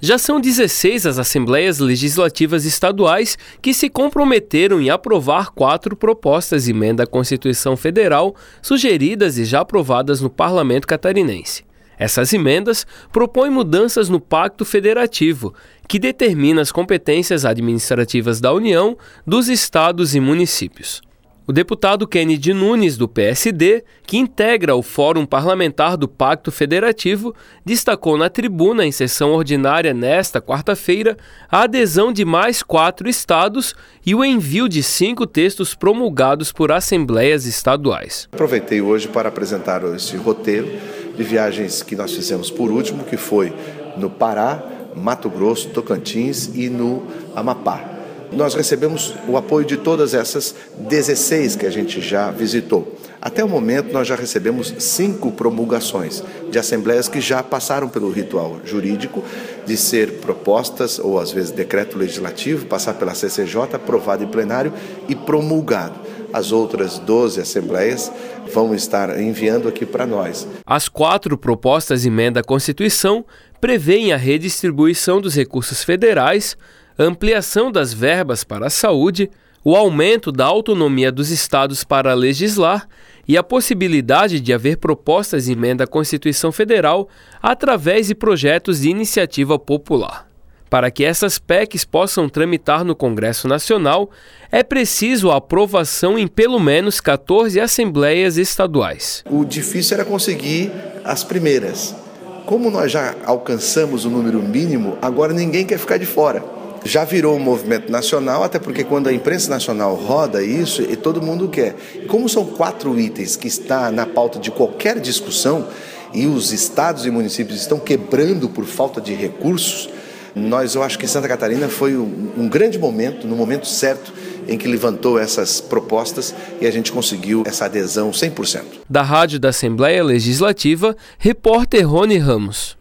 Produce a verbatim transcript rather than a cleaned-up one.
Já são dezesseis as Assembleias Legislativas Estaduais que se comprometeram em aprovar quatro propostas de emenda à Constituição Federal sugeridas e já aprovadas no Parlamento Catarinense. Essas emendas propõem mudanças no Pacto Federativo, que determina as competências administrativas da União, dos estados e municípios. O deputado Kennedy Nunes, do P S D, que integra o Fórum Parlamentar do Pacto Federativo, destacou na tribuna, em sessão ordinária nesta quarta-feira, a adesão de mais quatro estados e o envio de cinco textos promulgados por assembleias estaduais. Aproveitei hoje para apresentar esse roteiro de viagens que nós fizemos por último, que foi no Pará, Mato Grosso, Tocantins e no Amapá. Nós recebemos o apoio de todas essas dezesseis que a gente já visitou. Até o momento, nós já recebemos cinco promulgações de assembleias que já passaram pelo ritual jurídico de ser propostas, ou às vezes decreto legislativo, passar pela C C J, aprovado em plenário e promulgado. As outras doze assembleias vão estar enviando aqui para nós. As quatro propostas de emenda à Constituição prevêem a redistribuição dos recursos federais, a ampliação das verbas para a saúde, o aumento da autonomia dos estados para legislar e a possibilidade de haver propostas de emenda à Constituição Federal através de projetos de iniciativa popular. Para que essas P E Cs possam tramitar no Congresso Nacional, é preciso a aprovação em pelo menos quatorze assembleias estaduais. O difícil era conseguir as primeiras. Como nós já alcançamos o número mínimo, agora ninguém quer ficar de fora. Já virou um movimento nacional, até porque quando a imprensa nacional roda isso, e todo mundo quer. Como são quatro itens que está na pauta de qualquer discussão, e os estados e municípios estão quebrando por falta de recursos, nós, eu acho que Santa Catarina foi um, um grande momento, no momento certo, em que levantou essas propostas e a gente conseguiu essa adesão cem por cento. Da Rádio da Assembleia Legislativa, repórter Rony Ramos.